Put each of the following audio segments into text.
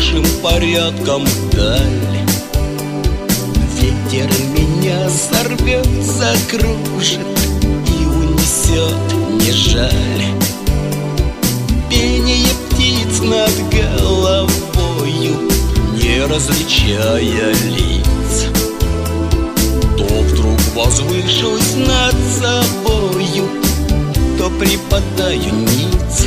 пешим порядком даль. Ветер меня сорвет, закружит и унесет, не жаль. Пение птиц над головою, не различая лиц. То вдруг возвышусь над собою, то припадаю ниц.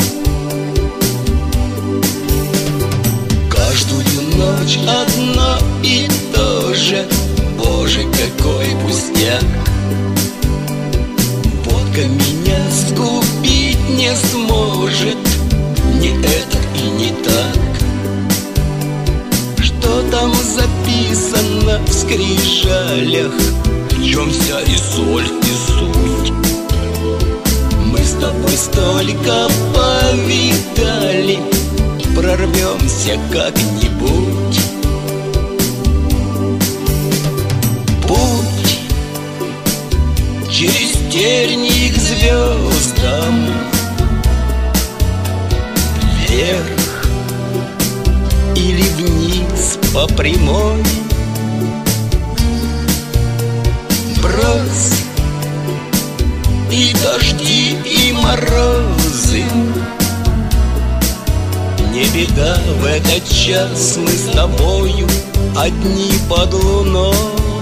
Каждую ночь одно и то же, Боже, какой пустяк! Водка меня сгубить не сможет, не это и не так. Что там записано в скрижалях, в чем вся и соль, и суть? Мы с тобой столько повидали, прорвемся как-нибудь. Путь через тернии к звездам, вверх или вниз по прямой. Брось и дожди, и морозы, не беда, в этот час мы с тобою одни под луной.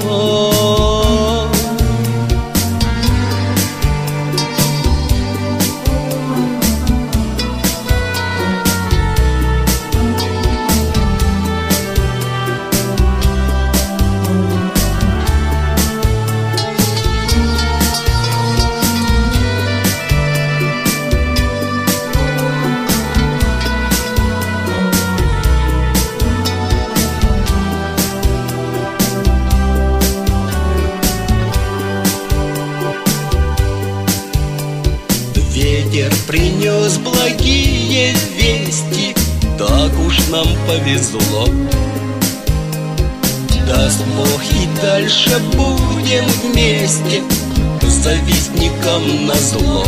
Ветер принес благие вести, так уж нам повезло. Даст Бог, и дальше будем вместе, завистникам назло.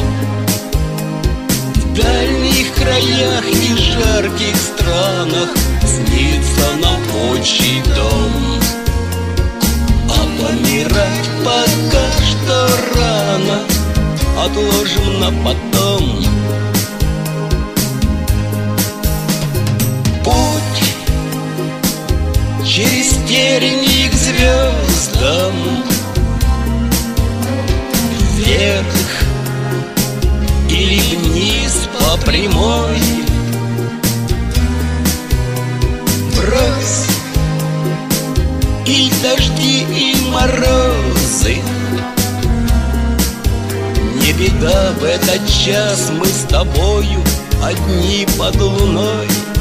В дальних краях и жарких странах снится нам отчий дом. А помирать пока что рано, отложим на потом. Путь через тернии к звездам, вверх или вниз по прямой. Брось и дожди, и морозы, не беда, в этот час мы с тобою одни под луной.